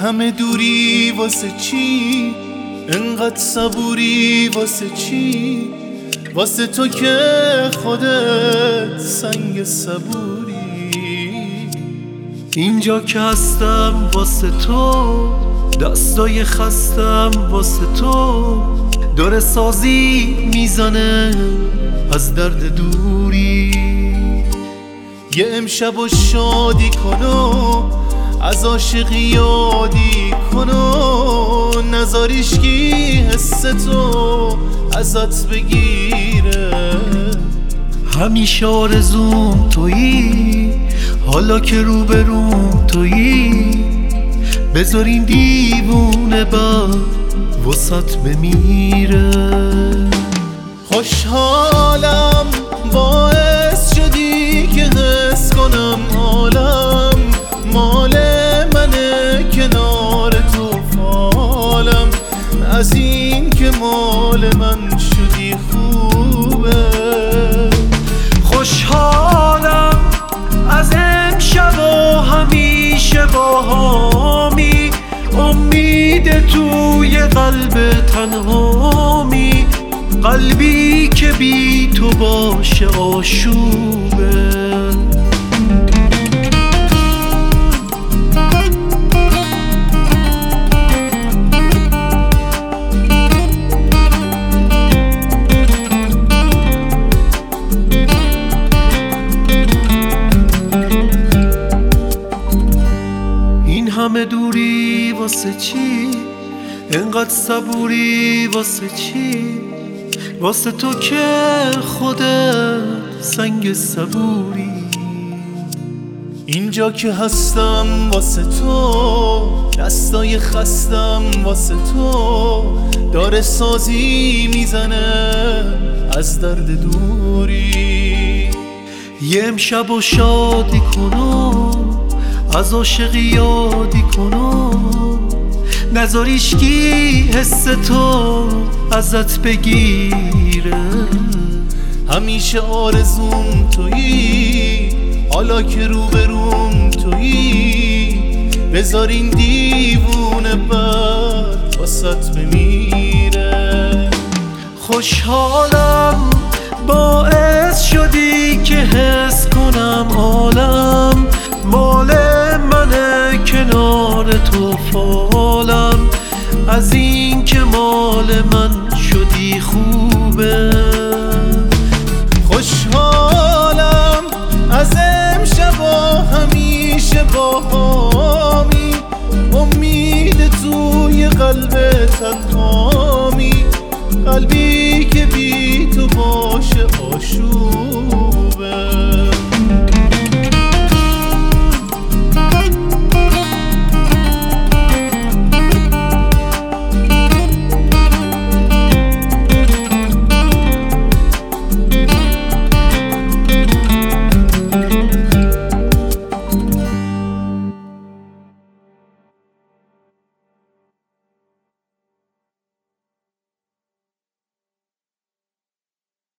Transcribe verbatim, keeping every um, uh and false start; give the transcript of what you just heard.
همه دوری واسه چی؟ انقدر صبوری واسه چی؟ واسه تو که خودت سنگ صبوری. اینجا که هستم واسه تو، دستای خستم واسه تو، داره سازی میزنه از درد دوری. یه امشب و شادی کنو، از عاشقی یادی کنو، نذاریش کی حس تو ازت بگیره. همیشه آرزوم تویی، حالا که روبروم تویی، بذار این دیوونه با وسط بمیره. خوشحالم باعث شدی که حس کنم عالم مال منه، کنار تو فالم، از این که مال من شدی خوبه. خوشحالم از امشب و همیشه با هامی، امید توی قلب تنهامی، قلبی که بی تو باشه آشوبه. این همه دوری واسه چی؟ انقدر صبوری واسه چی؟ واسه تو که خودت سنگ صبوری. اینجا که هستم واسه تو، دستای خستم واسه تو، داره سازی میزنه از درد دوری. یه امشب و شادی کنو، از عاشقی یادی کنو، نذاریش کی حس تو ازت بگیره. همیشه آرزوم تویی، حالا که روبروم تویی، بذار این دیوونه بد واسط بمیره. خوشحالم باعث شدی که حس کنم عالم مال منه، کنار تو فالم، از این که مال من شدی خوبه. خوشحالم از امشب و همیشه با هامی، امید توی قلب تنهامی، قلبی